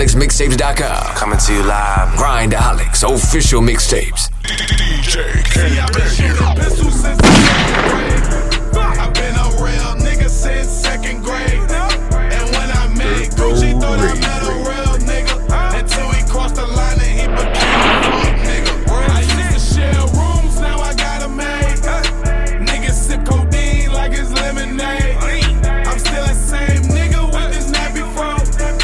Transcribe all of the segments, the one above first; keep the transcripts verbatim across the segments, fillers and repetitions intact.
grindaholics mixtapes dot com. Coming to you live. Grindaholics official mixtapes. D J Kenny I've been shooting pistols since the second grade. I've been a real nigga since second grade. And when I made Gucci, thought I met a real nigga. Until he crossed the line and he became a fuck nigga. I used to share rooms, now I got a maid. Niggas sip codeine like it's lemonade. I'm still the same nigga with this nappy fro.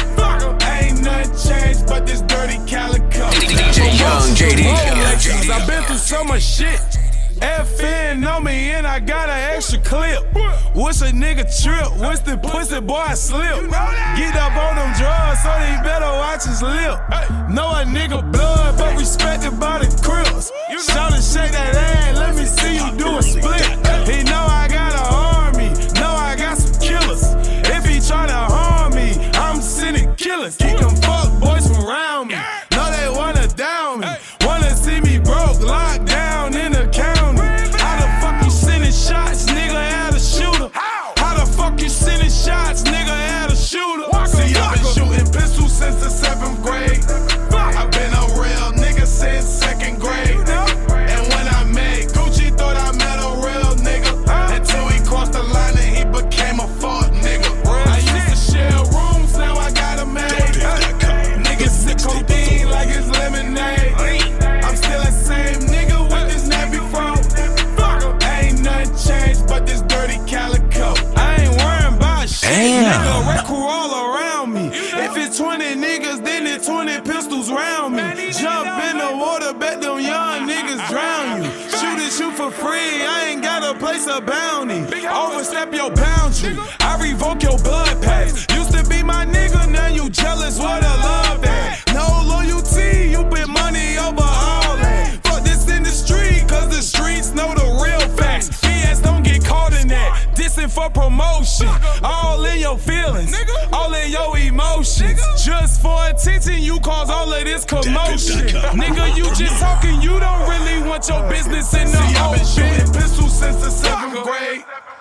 Ain't nothing changed but this dirty calico. D J Young J D. I've been through so much shit. F N know me and I got an extra clip. What's a nigga trip? What's the pussy boy I slip? Get up on them drugs so they better watch his lip. Know a nigga blood but respected by the Crips. Shout and shake that ass, let me see you do a split. He know I got an army, know I got some killers. If he try to harm me, I'm sending killers. Keep them fuck boys from around me. Know they wanna down me. Wanna see me broke, locked down in the county. How the fuck you sending shots, nigga, at a shooter? How the fuck you sending shots, nigga, at a shooter? See, I've been shooting pistols since the seventh grade. I've been a real nigga since second grade. And when I made Gucci, thought I met a real nigga. Until he crossed the line and he became a fuck nigga. I used to share rooms, now I got a maid. Niggas sip codeine like it's lemonade. I'm still the same nigga with this nappy fro. Ain't nothing changed but this dirty calico. I ain't worrying about shit. Nigga, wreck crew all around me. If it's twenty niggas, then it's twenty pistols round me. Jump in the water, bet them young niggas drown you. Shoot and shoot for free, I ain't gotta place a bounty. Overstep your boundary, I revoke your blood pass. Used to be my nigga, now you jealous, what a love at. No loyalty, you put money over all that. Fuck this industry, cause the streets know the real facts. B S don't get caught in that, dissing for promotion. All in your feelings, all in your emotions. Just for attention, you cause all of this commotion. Nigga, you just talking, you don't really want your business in the open. I've been shooting pistols since the seventh grade.